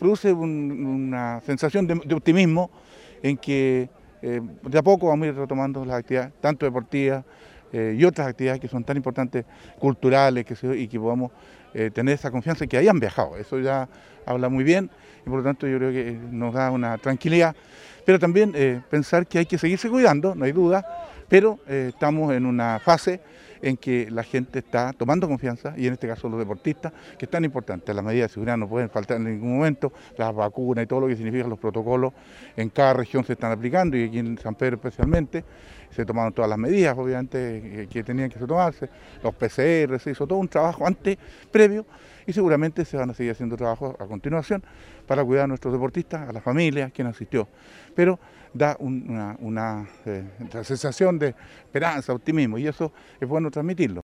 produce una sensación de optimismo en que de a poco vamos a ir retomando las actividades, tanto deportivas y otras actividades que son tan importantes, culturales, y que podamos tener esa confianza en que hayan viajado. Eso ya habla muy bien y por lo tanto yo creo que nos da una tranquilidad, pero también pensar que hay que seguirse cuidando, no hay duda, pero estamos en una fase en que la gente está tomando confianza, y en este caso los deportistas, que es tan importante. Las medidas de seguridad no pueden faltar en ningún momento, las vacunas y todo lo que significan los protocolos en cada región se están aplicando, y aquí en San Pedro especialmente se tomaron todas las medidas, obviamente, que tenían que tomarse, los PCR, se hizo todo un trabajo antes, previo, y seguramente se van a seguir haciendo trabajos a continuación para cuidar a nuestros deportistas, a la familia, quien asistió. Pero da una sensación de esperanza, optimismo, y eso es bueno transmitirlo.